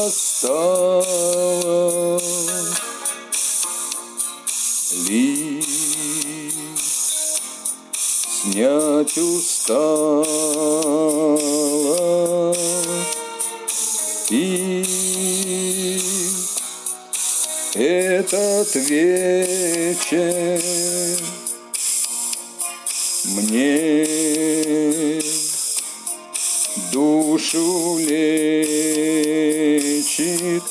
осталось лишь снять устало и этот вечер мне душу лечит.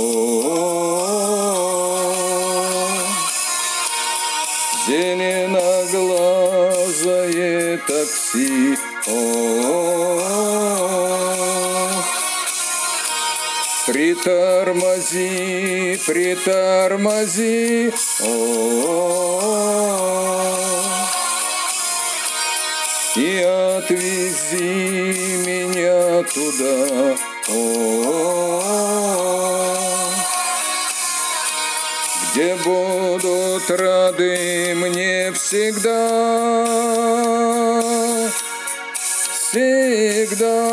Зеленоглазое такси. Притормози, притормози. И отвези меня туда, где будут рады мне всегда, всегда.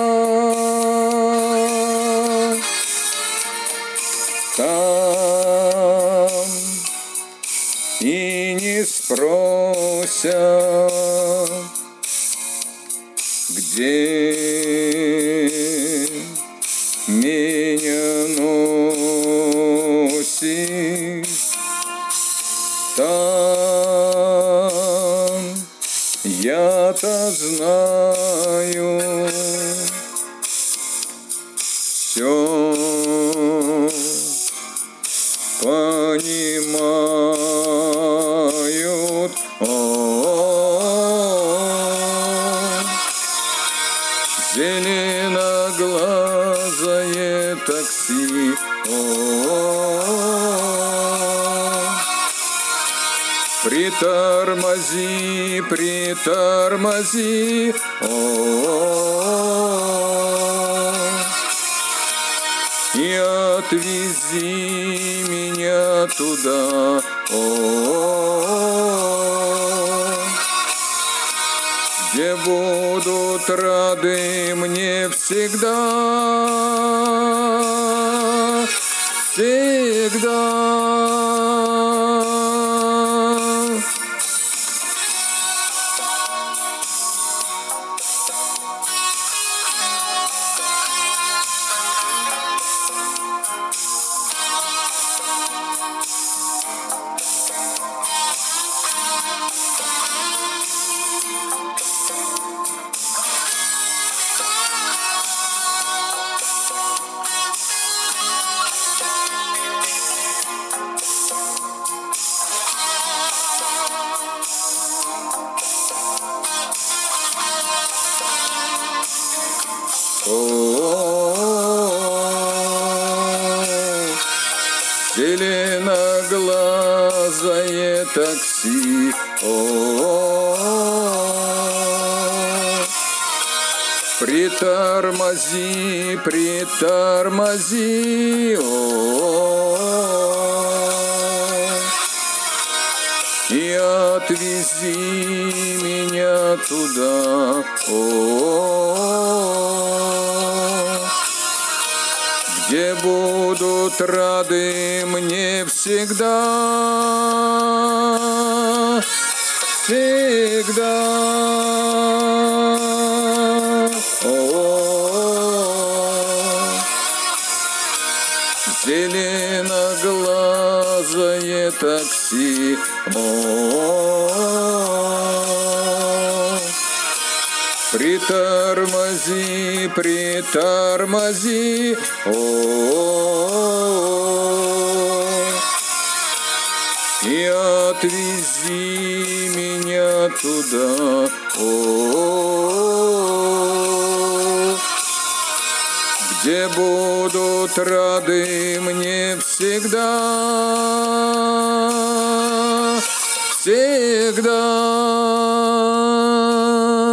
Там и не спросят, где меня носит, там я-то знаю все, понимают. Зеленоглазое такси. Притормози, притормози. И отвези меня туда, где будут рады мне всегда, всегда. Зеленоглазое такси. Притормози, притормози. И отвези меня туда, где будут рады мне всегда, всегда. Зеленоглазое такси. Притормози, притормози. И отвези меня туда, где будут рады мне всегда, всегда.